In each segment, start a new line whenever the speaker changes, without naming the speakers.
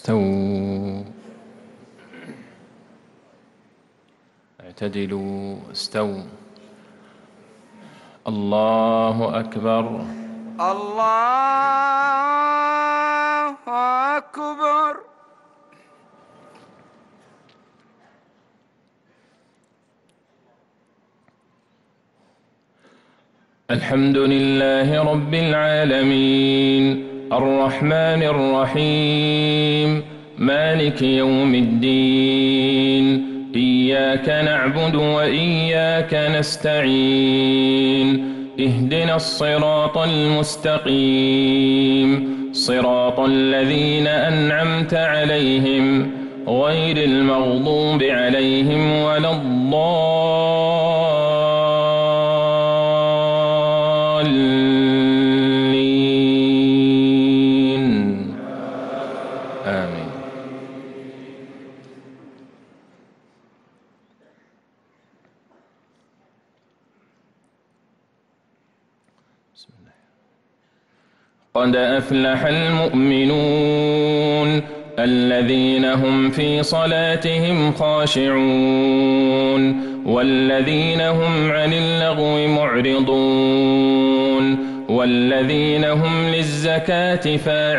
استووا اعتدلوا استووا. الله أكبر.
الله أكبر.
الحمد لله رب العالمين الرحمن الرحيم مالك يوم الدين إياك نعبد وإياك نستعين اهدنا الصراط المستقيم صراط الذين أنعمت عليهم غير المغضوب عليهم ولا الضالين آمين. بسم الله. قد أفلح المؤمنون الذين هم في صلاتهم خاشعون والذين هم عن اللغو معرضون والذين هم للزكاة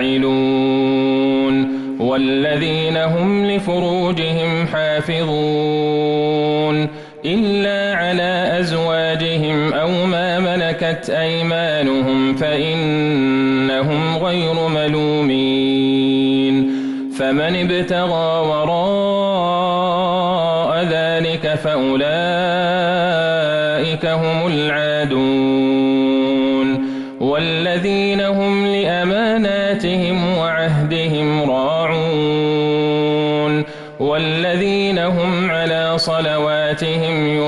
فاعلون والذين هم لفروجهم حافظون إلا على أزواجهم أو ما ملكت أيمانهم فإنهم غير ملومين. فمن ابتغى وراء ذلك فأولئك هم العادون والذين هم لأماناتهم وعهدهم راعون والذين هم على صلواتهم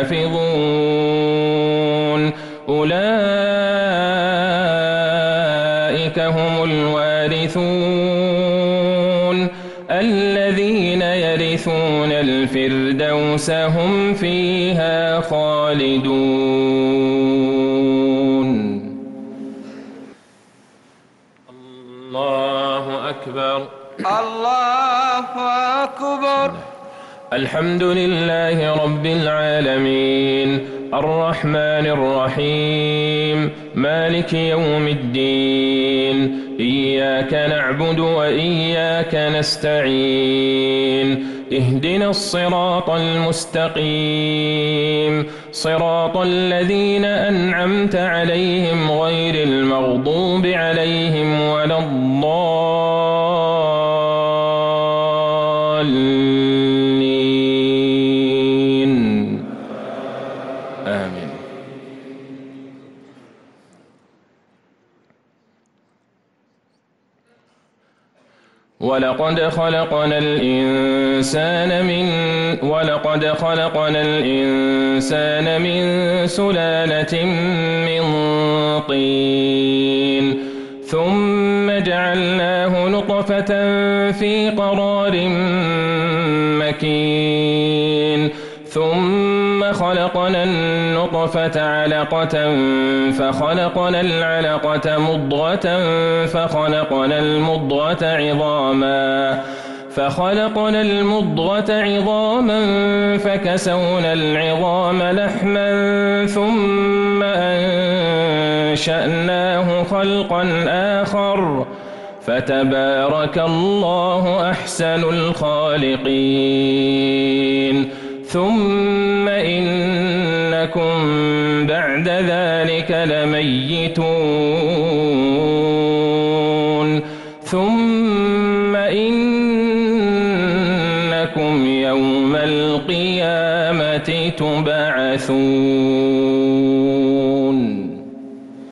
يحافظون أولئك هم الوارثون الذين يرثون الفردوس هم فيها خالدون. الله أكبر.
الله أكبر.
الحمد لله رب العالمين الرحمن الرحيم مالك يوم الدين إياك نعبد وإياك نستعين اهدنا الصراط المستقيم صراط الذين أنعمت عليهم غير المغضوب عليهم ولا الضالين آمين. ولقد خلقنا الإنسان من سلالة من طين ثم جعلناه نطفة في قرار مكين ثم خلقنا النطفة علقة فخلقنا العلقة مضغة فخلقنا المضغة عظاما فكسونا العظام لحما ثم أنشأناه خلقا آخر فتبارك الله أحسن الخالقين. ثم إنكم بعد ذلك لميتون ثم إنكم يوم القيامة تبعثون.